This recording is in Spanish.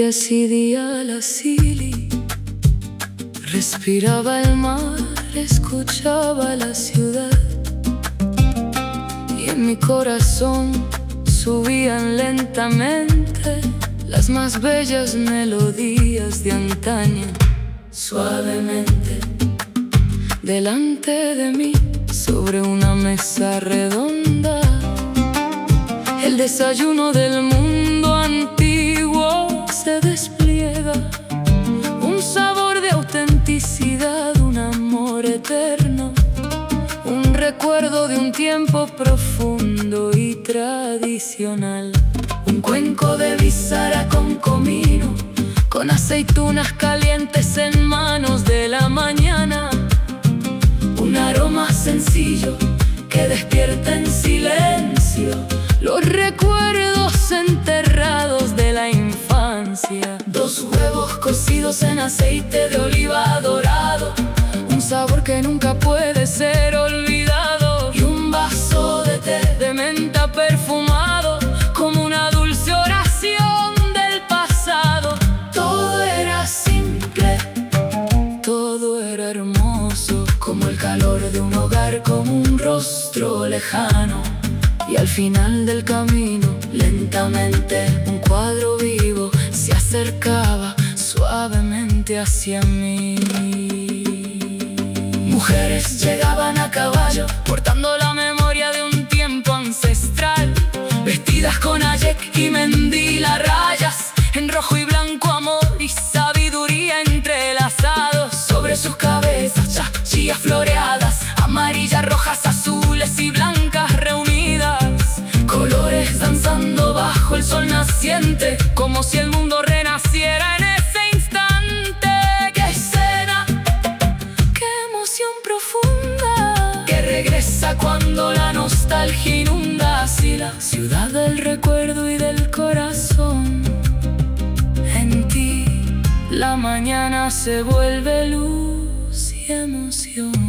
Decidía la Silly, respiraba el mar, escuchaba la ciudad, y en mi corazón subían lentamente las más bellas melodías de antaño. Suavemente, delante de mí, sobre una mesa redonda, el desayuno del mundo antiguo se despliega. Un sabor de autenticidad, un amor eterno, un recuerdo de un tiempo profundo y tradicional. Un cuenco de bizara con comino, con aceitunas calientes en manos de la mañana. Un aroma sencillo que despierta en silencio los recuerdos enterrados de la infancia. Dos huevos cocidos en aceite de oliva dorado, un sabor que nunca puede ser olvidado. Y un vaso de té de menta perfumado, como una dulce oración del pasado. Todo era simple, todo era hermoso, como el calor de un hogar, como un rostro lejano. Y al final del camino, lentamente, un cuadro vivo se acercaba suavemente hacia mí. Mujeres llegaban a caballo, portando la memoria de un tiempo ancestral, vestidas con ayek y mendil a rayas, en rojo y blanco, amor y sabiduría entrelazados. Sobre sus cabezas chachillas floreadas, amarillas, rojas, azules y blancas reunidas, colores danzando bajo el sol naciente, como si el mundo renaciera en ese instante. ¡Qué escena! ¡Qué emoción profunda! Que regresa cuando la nostalgia inunda así la ciudad del recuerdo y del corazón. En ti la mañana se vuelve luz y emoción.